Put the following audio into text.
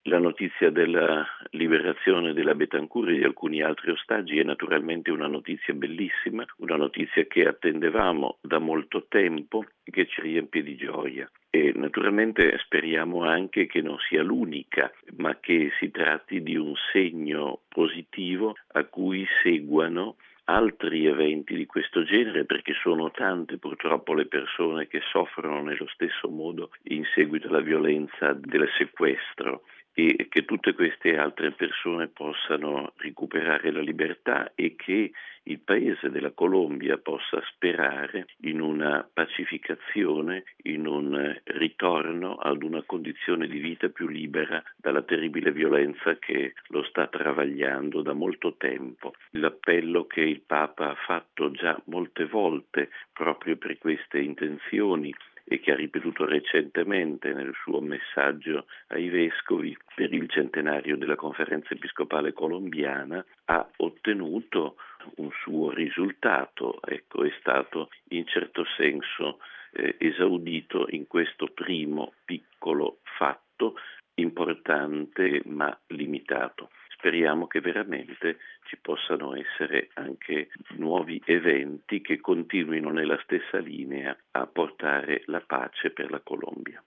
La notizia della liberazione della Betancur e di alcuni altri ostaggi è naturalmente una notizia bellissima, una notizia che attendevamo da molto tempo e che ci riempie di gioia. E naturalmente speriamo anche che non sia l'unica, ma che si tratti di un segno positivo a cui seguano altri eventi di questo genere, perché sono tante purtroppo le persone che soffrono nello stesso modo in seguito alla violenza del sequestro, e che tutte queste altre persone possano recuperare la libertà e che il paese della Colombia possa sperare in una pacificazione, in un ritorno ad una condizione di vita più libera dalla terribile violenza che lo sta travagliando da molto tempo. L'appello che il Papa ha fatto già molte volte proprio per queste intenzioni e che ha ripetuto recentemente nel suo messaggio ai vescovi per il centenario della Conferenza Episcopale Colombiana, ha ottenuto un suo risultato, è stato in certo senso esaudito in questo primo piccolo fatto importante ma limitato. Speriamo che veramente ci possano essere anche nuovi eventi che continuino nella stessa linea a portare la pace per la Colombia.